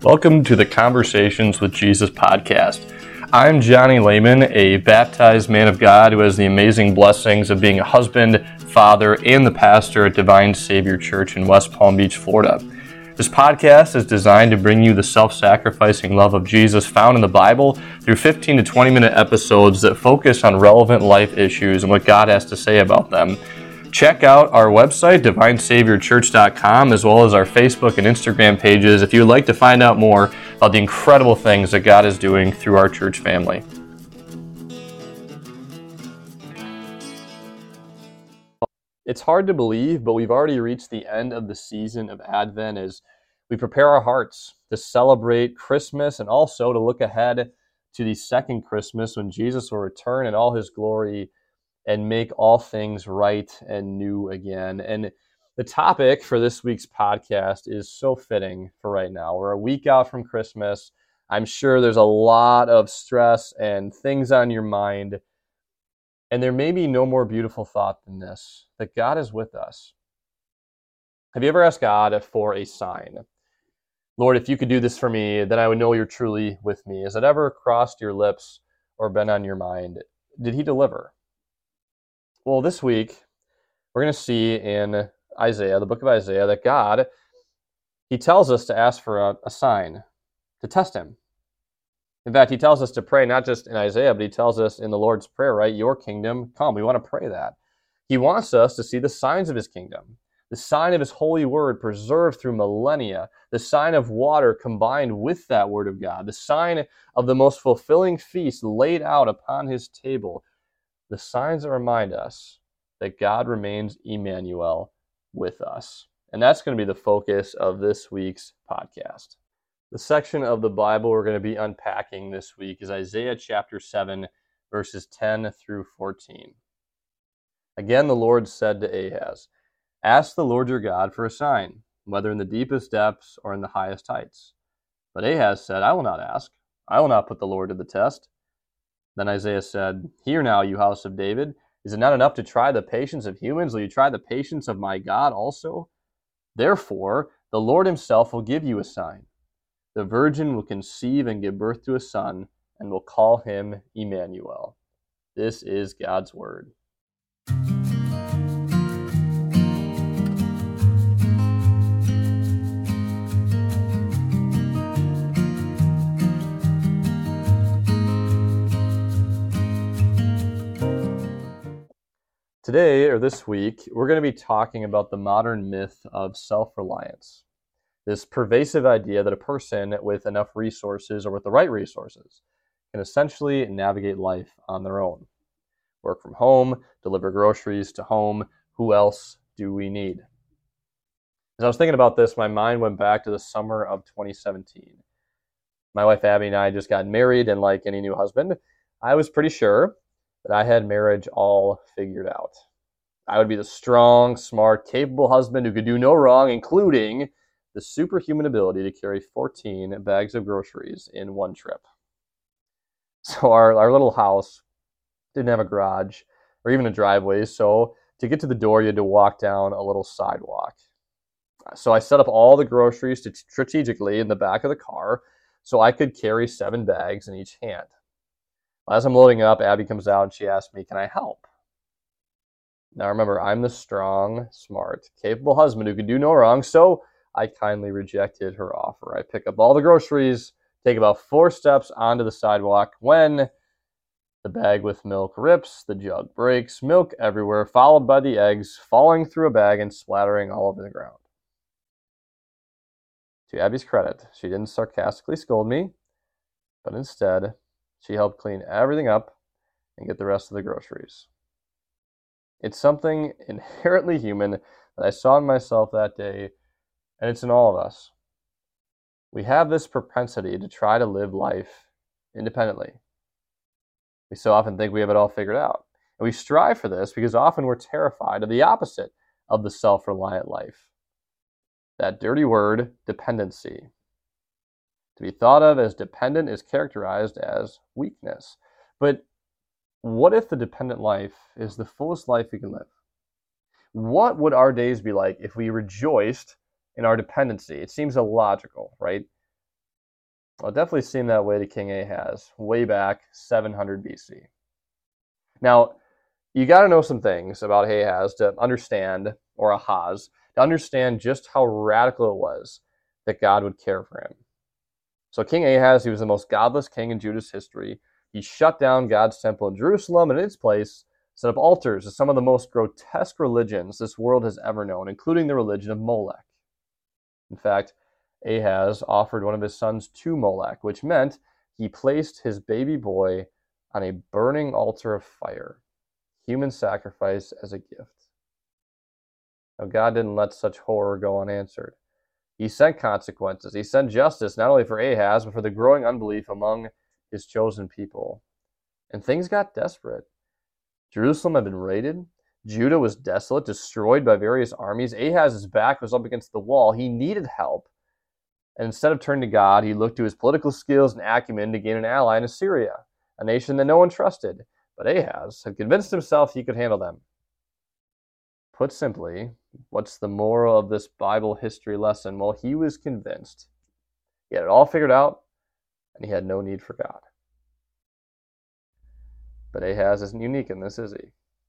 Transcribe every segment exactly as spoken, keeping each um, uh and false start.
Welcome to the Conversations with Jesus podcast. I'm Johnny Lehman, a baptized man of God who has the amazing blessings of being a husband, father, and the pastor at Divine Savior Church in West Palm Beach, Florida. This podcast is designed to bring you the self-sacrificing love of Jesus found in the Bible through fifteen to twenty minute episodes that focus on relevant life issues and what God has to say about them. Check out our website, divine savior church dot com, as well as our Facebook and Instagram pages if you would like to find out more about the incredible things that God is doing through our church family. It's hard to believe, but we've already reached the end of the season of Advent as we prepare our hearts to celebrate Christmas and also to look ahead to the second Christmas when Jesus will return in all his glory and make all things right and new again. And the topic for this week's podcast is so fitting for right now. We're a week out from Christmas. I'm sure there's a lot of stress and things on your mind. And there may be no more beautiful thought than this, that God is with us. Have you ever asked God for a sign? Lord, if you could do this for me, then I would know you're truly with me. Has it ever crossed your lips or been on your mind? Did he deliver? Well, this week, we're going to see in Isaiah, the book of Isaiah, that God, he tells us to ask for a, a sign, to test him. In fact, he tells us to pray not just in Isaiah, but he tells us in the Lord's Prayer, right? Your kingdom come. We want to pray that. He wants us to see the signs of his kingdom, the sign of his holy word preserved through millennia, the sign of water combined with that word of God, the sign of the most fulfilling feast laid out upon his table, the signs that remind us that God remains Emmanuel with us. And that's going to be the focus of this week's podcast. The section of the Bible we're going to be unpacking this week is Isaiah chapter seven, verses ten through fourteen. Again, the Lord said to Ahaz, "Ask the Lord your God for a sign, whether in the deepest depths or in the highest heights." But Ahaz said, "I will not ask. I will not put the Lord to the test." Then Isaiah said, "Hear now, you house of David. Is it not enough to try the patience of humans? Will you try the patience of my God also? Therefore, the Lord himself will give you a sign. The virgin will conceive and give birth to a son, and will call him Emmanuel." This is God's word. Today, or this week, we're going to be talking about the modern myth of self-reliance. This pervasive idea that a person with enough resources or with the right resources can essentially navigate life on their own. Work from home, deliver groceries to home. Who else do we need? As I was thinking about this, my mind went back to the summer of twenty seventeen. My wife Abby and I just got married, and like any new husband, I was pretty sure that I had marriage all figured out. I would be the strong, smart, capable husband who could do no wrong, including the superhuman ability to carry fourteen bags of groceries in one trip. So our, our little house didn't have a garage or even a driveway, so to get to the door, you had to walk down a little sidewalk. So I set up all the groceries to strategically in the back of the car so I could carry seven bags in each hand. As I'm loading up, Abby comes out and she asks me, "Can I help?" Now remember, I'm the strong, smart, capable husband who could do no wrong, so I kindly rejected her offer. I pick up all the groceries, take about four steps onto the sidewalk when the bag with milk rips, the jug breaks, milk everywhere, followed by the eggs falling through a bag and splattering all over the ground. To Abby's credit, she didn't sarcastically scold me, but instead, she helped clean everything up and get the rest of the groceries. It's something inherently human that I saw in myself that day, and it's in all of us. We have this propensity to try to live life independently. We so often think we have it all figured out. And we strive for this because often we're terrified of the opposite of the self-reliant life. That dirty word, dependency. To be thought of as dependent is characterized as weakness. But what if the dependent life is the fullest life we can live? What would our days be like if we rejoiced in our dependency? It seems illogical, right? Well, it definitely seemed that way to King Ahaz, way back seven hundred B C. Now, you got to know some things about Ahaz to understand, or Ahaz, to understand just how radical it was that God would care for him. So King Ahaz, he was the most godless king in Judah's history. He shut down God's temple in Jerusalem, and in its place set up altars to some of the most grotesque religions this world has ever known, including the religion of Molech. In fact, Ahaz offered one of his sons to Molech, which meant he placed his baby boy on a burning altar of fire, human sacrifice as a gift. Now, God didn't let such horror go unanswered. He sent consequences. He sent justice not only for Ahaz, but for the growing unbelief among his chosen people. And things got desperate. Jerusalem had been raided. Judah was desolate, destroyed by various armies. Ahaz's back was up against the wall. He needed help. And instead of turning to God, he looked to his political skills and acumen to gain an ally in Assyria, a nation that no one trusted. But Ahaz had convinced himself he could handle them. Put simply, what's the moral of this Bible history lesson? Well, he was convinced. He had it all figured out, and he had no need for God. But Ahaz isn't unique in this, is he?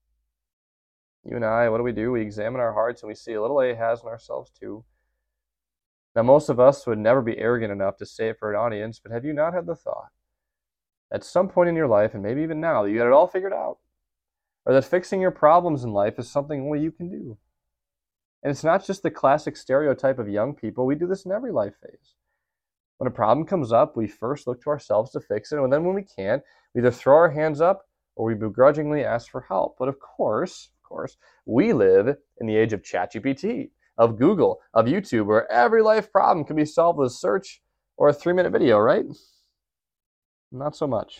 You and I, what do we do? We examine our hearts, and we see a little Ahaz in ourselves too. Now, most of us would never be arrogant enough to say it for an audience, but have you not had the thought, at some point in your life, and maybe even now, that you had it all figured out? Or that fixing your problems in life is something only you can do? And it's not just the classic stereotype of young people. We do this in every life phase. When a problem comes up, we first look to ourselves to fix it, and then when we can't, we either throw our hands up or we begrudgingly ask for help. But of course, of course, we live in the age of ChatGPT, of Google, of YouTube, where every life problem can be solved with a search or a three-minute video, right? Not so much.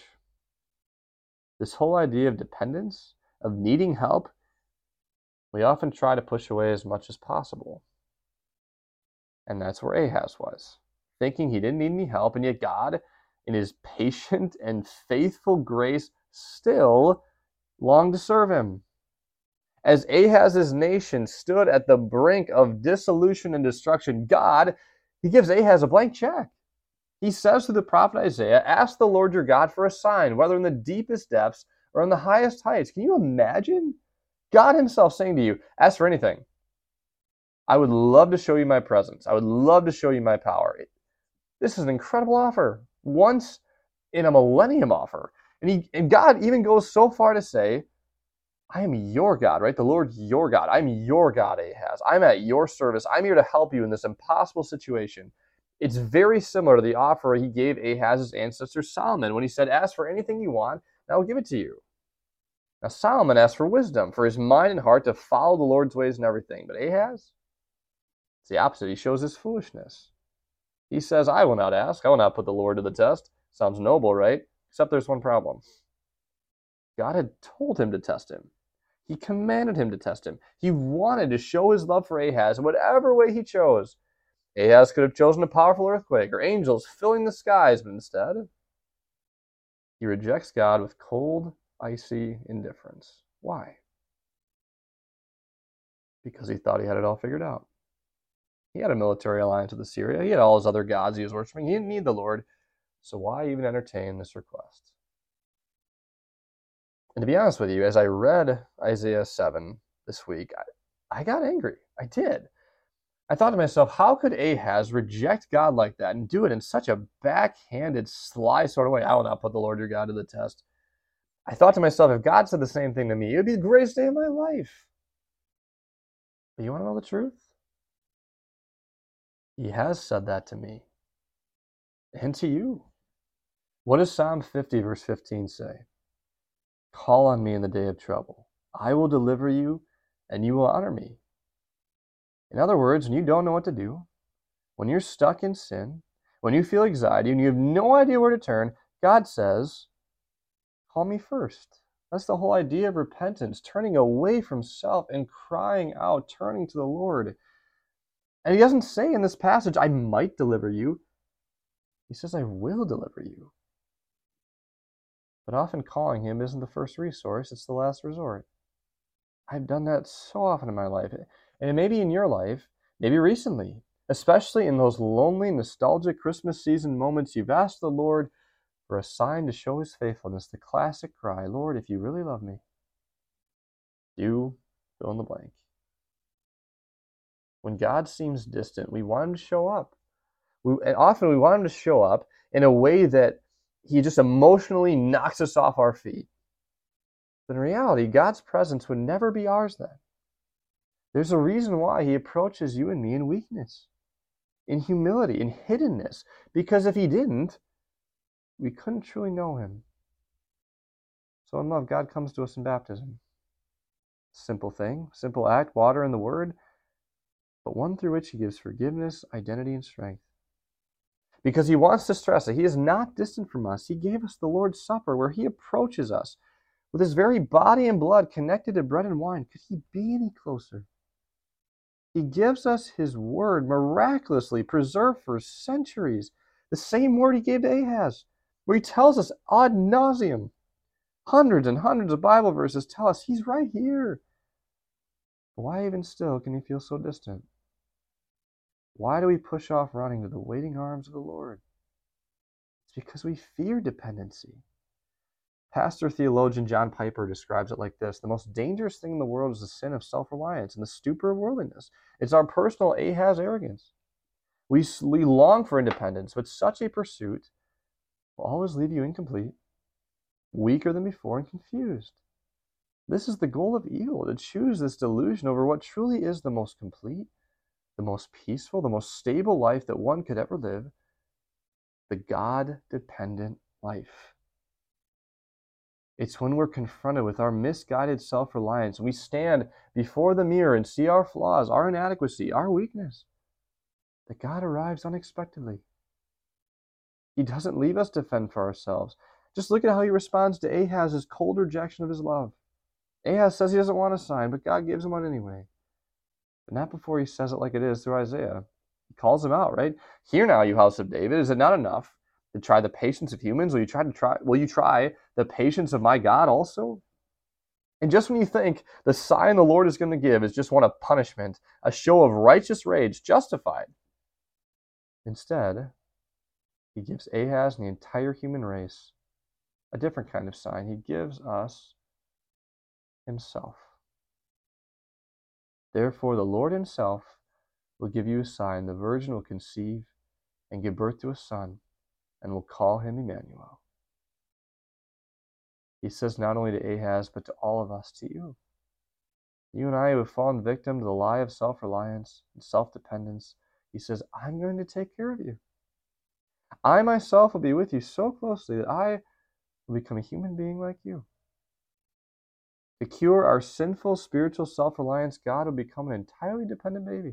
This whole idea of dependence, of needing help, we often try to push away as much as possible. And that's where Ahaz was, thinking he didn't need any help, and yet God, in his patient and faithful grace, still longed to serve him. As Ahaz's nation stood at the brink of dissolution and destruction, God, he gives Ahaz a blank check. He says through the prophet Isaiah, "Ask the Lord your God for a sign, whether in the deepest depths or in the highest heights." Can you imagine God himself saying to you, ask for anything. I would love to show you my presence. I would love to show you my power. This is an incredible offer. Once in a millennium offer. And, he, and God even goes so far to say, I am your God, right? The Lord's your God. I'm your God, Ahaz. I'm at your service. I'm here to help you in this impossible situation. It's very similar to the offer he gave Ahaz's ancestor Solomon when he said, ask for anything you want, and I will give it to you. Now Solomon asked for wisdom, for his mind and heart to follow the Lord's ways and everything. But Ahaz, it's the opposite. He shows his foolishness. He says, I will not ask. I will not put the Lord to the test. Sounds noble, right? Except there's one problem. God had told him to test him. He commanded him to test him. He wanted to show his love for Ahaz in whatever way he chose. Ahaz could have chosen a powerful earthquake or angels filling the skies, but instead, he rejects God with cold, icy indifference. Why? Because he thought he had it all figured out. He had a military alliance with Assyria. He had all his other gods he was worshiping. He didn't need the Lord. So why even entertain this request? And to be honest with you, as I read Isaiah seven this week, I, I got angry. I did. I thought to myself, how could Ahaz reject God like that and do it in such a backhanded, sly sort of way? I will not put the Lord your God to the test. I thought to myself, if God said the same thing to me, it would be the greatest day of my life. But you want to know the truth? He has said that to me and to you. What does Psalm fifty verse fifteen say? Call on me in the day of trouble. I will deliver you and you will honor me. In other words, when you don't know what to do, when you're stuck in sin, when you feel anxiety and you have no idea where to turn, God says, call me first. That's the whole idea of repentance, turning away from self and crying out, turning to the Lord. And he doesn't say in this passage, I might deliver you. He says, I will deliver you. But often calling him isn't the first resource, it's the last resort. I've done that so often in my life. And maybe in your life, maybe recently, Especially in those lonely, nostalgic Christmas season moments, you've asked the Lord for a sign to show his faithfulness. The classic cry, Lord, if you really love me, you fill in the blank. When God seems distant, we want him to show up. We, and often we want him to show up in a way that he just emotionally knocks us off our feet. But in reality, God's presence would never be ours then. There's a reason why he approaches you and me in weakness, in humility, in hiddenness. Because if he didn't, we couldn't truly know him. So in love, God comes to us in baptism. Simple thing, simple act, water and the word, but one through which he gives forgiveness, identity, and strength. Because he wants to stress that he is not distant from us. He gave us the Lord's Supper where he approaches us with his very body and blood connected to bread and wine. Could he be any closer? He gives us his word miraculously preserved for centuries. The same word he gave to Ahaz, where he tells us ad nauseum. Hundreds and hundreds of Bible verses tell us he's right here. Why even still can he feel so distant? Why do we push off running to the waiting arms of the Lord? It's because we fear dependency. Pastor theologian John Piper describes it like this: the most dangerous thing in the world is the sin of self-reliance and the stupor of worldliness. It's our personal Ahaz arrogance. We, we long for independence, but such a pursuit will always leave you incomplete, weaker than before, and confused. This is the goal of evil, to choose this delusion over what truly is the most complete, the most peaceful, the most stable life that one could ever live, the God-dependent life. It's when we're confronted with our misguided self-reliance and we stand before the mirror and see our flaws, our inadequacy, our weakness, that God arrives unexpectedly. He doesn't leave us to fend for ourselves. Just look at how he responds to Ahaz's cold rejection of his love. Ahaz says he doesn't want a sign, but God gives him one anyway. But not before he says it like it is through Isaiah. He calls him out, right? Hear now, you house of David, is it not enough to try the patience of humans? Will you try to try will you try the patience of my God also? And just when you think the sign the Lord is going to give is just one of punishment, a show of righteous rage, justified, instead, he gives Ahaz and the entire human race a different kind of sign. He gives us himself. Therefore, the Lord himself will give you a sign. The virgin will conceive and give birth to a son, and will call him Emmanuel. He says not only to Ahaz, but to all of us, to you. You and I who have fallen victim to the lie of self-reliance and self-dependence, he says, I'm going to take care of you. I myself will be with you so closely that I will become a human being like you. To cure our sinful spiritual self-reliance, God will become an entirely dependent baby.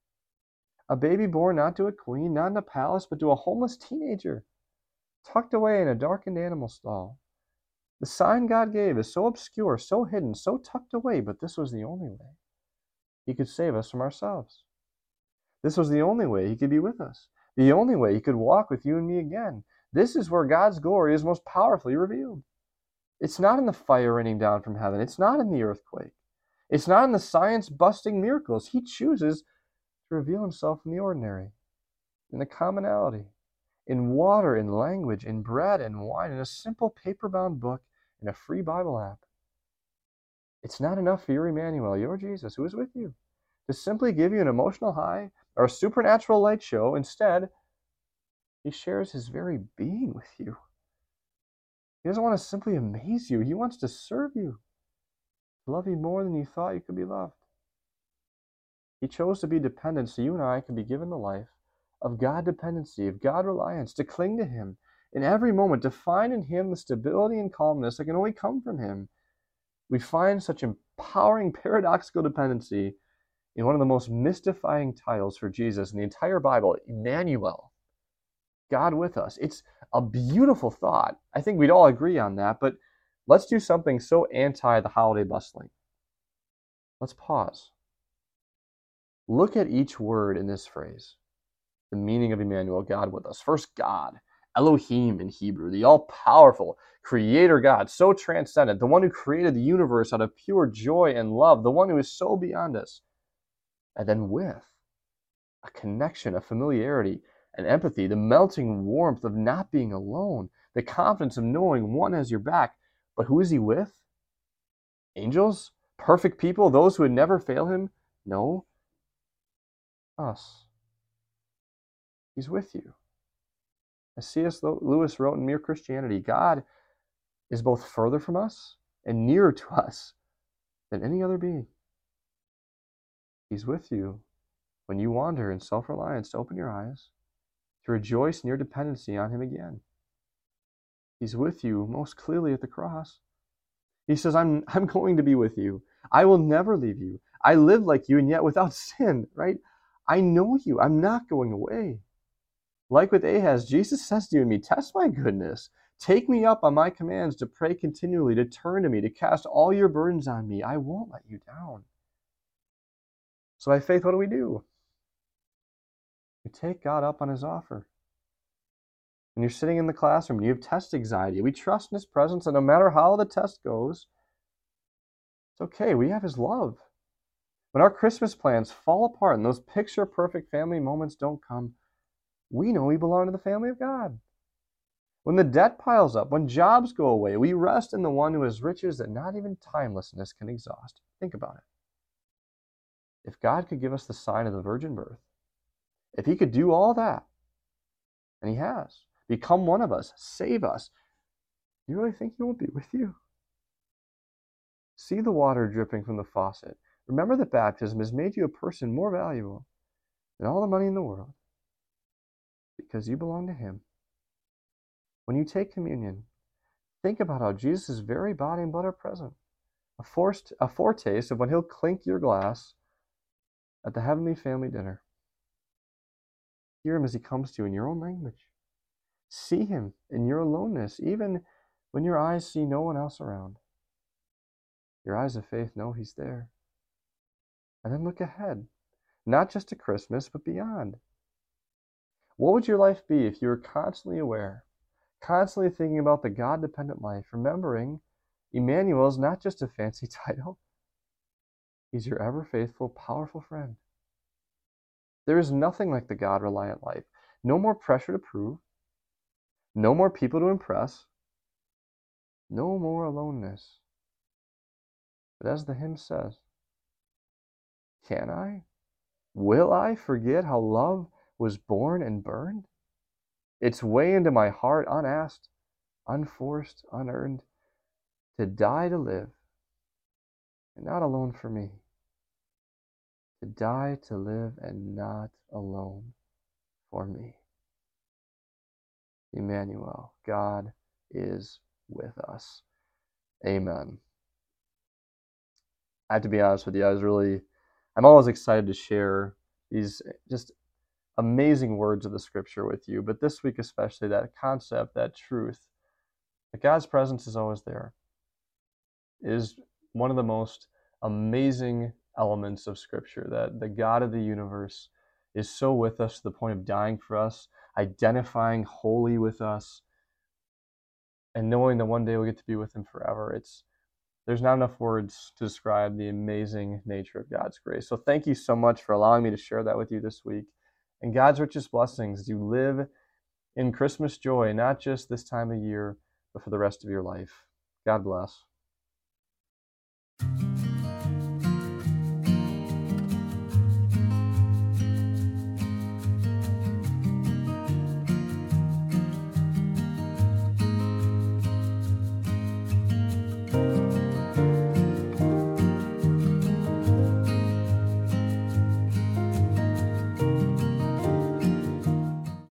A baby born not to a queen, not in a palace, but to a homeless teenager, tucked away in a darkened animal stall. The sign God gave is so obscure, so hidden, so tucked away, but this was the only way he could save us from ourselves. This was the only way he could be with us. The only way he could walk with you and me again. This is where God's glory is most powerfully revealed. It's not in the fire raining down from heaven. It's not in the earthquake. It's not in the science-busting miracles. He chooses to reveal himself in the ordinary, in the commonality, in water, in language, in bread and wine, in a simple paper-bound book, in a free Bible app. It's not enough for your Emmanuel, your Jesus, who is with you, to simply give you an emotional high or a supernatural light show. Instead, he shares his very being with you. He doesn't want to simply amaze you. He wants to serve you, to love you more than you thought you could be loved. He chose to be dependent so you and I can be given the life of God dependency, of God reliance, to cling to him in every moment, to find in him the stability and calmness that can only come from him. We find such empowering paradoxical dependency in one of the most mystifying titles for Jesus in the entire Bible, Emmanuel, God with us. It's a beautiful thought. I think we'd all agree on that, but let's do something so anti the holiday bustling. Let's pause. Look at each word in this phrase, the meaning of Emmanuel, God with us. First, God, Elohim in Hebrew, the all-powerful creator God, so transcendent, the one who created the universe out of pure joy and love, the one who is so beyond us. And then with, a connection, a familiarity, an empathy, the melting warmth of not being alone, the confidence of knowing one has your back. But who is he with? Angels? Perfect people? Those who would never fail him? No. Us. He's with you. As C S Lewis wrote in Mere Christianity, God is both further from us and nearer to us than any other being. He's with you when you wander in self-reliance to open your eyes, to rejoice in your dependency on him again. He's with you most clearly at the cross. He says, I'm, I'm going to be with you. I will never leave you. I live like you and yet without sin, right? I know you. I'm not going away. Like with Ahaz, Jesus says to you and me, test my goodness. Take me up on my commands to pray continually, to turn to me, to cast all your burdens on me. I won't let you down. So by faith, what do we do? We take God up on his offer. When you're sitting in the classroom and you have test anxiety, we trust in his presence, and no matter how the test goes, it's okay. We have his love. When our Christmas plans fall apart and those picture-perfect family moments don't come, we know we belong to the family of God. When the debt piles up, when jobs go away, we rest in the one who has riches that not even timelessness can exhaust. Think about it. If God could give us the sign of the virgin birth, if he could do all that, and he has, become one of us, save us, do you really think he won't be with you? See the water dripping from the faucet. Remember that baptism has made you a person more valuable than all the money in the world because you belong to him. When you take communion, think about how Jesus' very body and blood are present, a, forced, a foretaste of when he'll clink your glass at the heavenly family dinner. Hear him as he comes to you in your own language. See him in your aloneness, even when your eyes see no one else around. Your eyes of faith know he's there. And then look ahead, not just to Christmas, but beyond. What would your life be if you were constantly aware, constantly thinking about the God-dependent life, remembering Emmanuel is not just a fancy title. He's your ever-faithful, powerful friend. There is nothing like the God-reliant life. No more pressure to prove. No more people to impress. No more aloneness. But as the hymn says, can I? Will I forget how love was born and burned? Its way into my heart unasked, unforced, unearned, to die to live, and not alone for me. To die to live and not alone for me. Emmanuel, God is with us. Amen. I have to be honest with you, I was really, I'm always excited to share these just amazing words of the scripture with you, but this week especially, that concept, that truth, that God's presence is always there, is one of the most amazing elements of scripture, that the God of the universe is so with us to the point of dying for us, identifying wholly with us, and knowing that one day we'll get to be with him forever. It's There's not enough words to describe the amazing nature of God's grace. So thank you so much for allowing me to share that with you this week. And God's richest blessings as you live in Christmas joy, not just this time of year, but for the rest of your life. God bless.